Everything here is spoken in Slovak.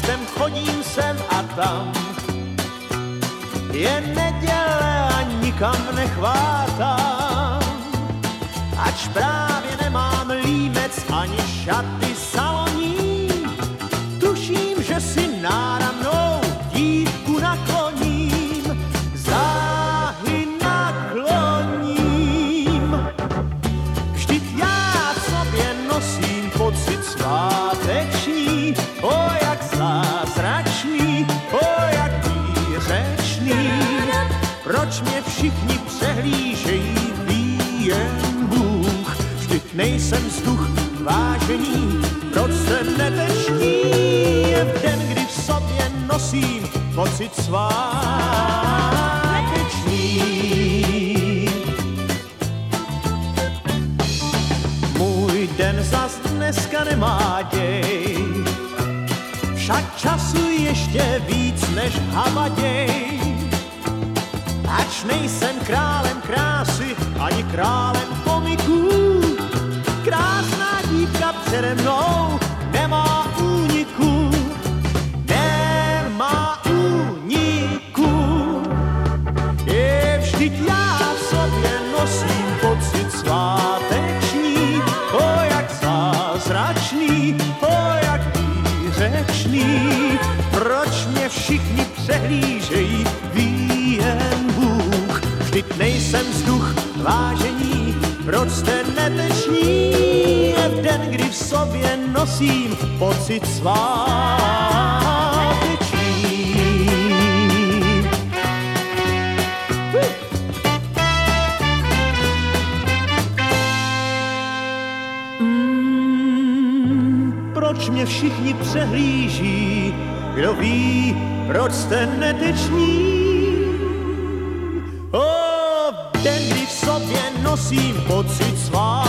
městem chodím sem a tam. Je neděle a nikam nechvátám, ač právě nemám límec ani šaty saloní. Tuším, že si náramnou dívku nakloním, záhy nakloním. Vždyť já v sobě nosím pocit sváteční, o jak zázračný, o jak výřečný. Proč mě všichni přehlížejí, ví jen Bůh. Vždyť nejsem vzduch vážení, proč jste neteční? Je v den, kdy v sobě nosím pocit sváteční. Můj den zas dneska nemá děj, však času ještě víc než havaděj. Ač nejsem králem krásy, ani králem komiků, krásná dívka přede mnou nemá úniku, nemá úniku. Je vždyť já v sobě nosím pocit sváteční, o jak zázračný, o jak výřečný. Proč mě všichni přehlížejí, ví jen Bůh. Vždyť nejsem vzduch vážení, proč jste neteční? Je v den, kdy v sobě nosím pocit sváteční. Proč mě všichni přehlíží, kdo ví, proč jste neteční? O, den, kdy v sobě nosím pocit sváteční.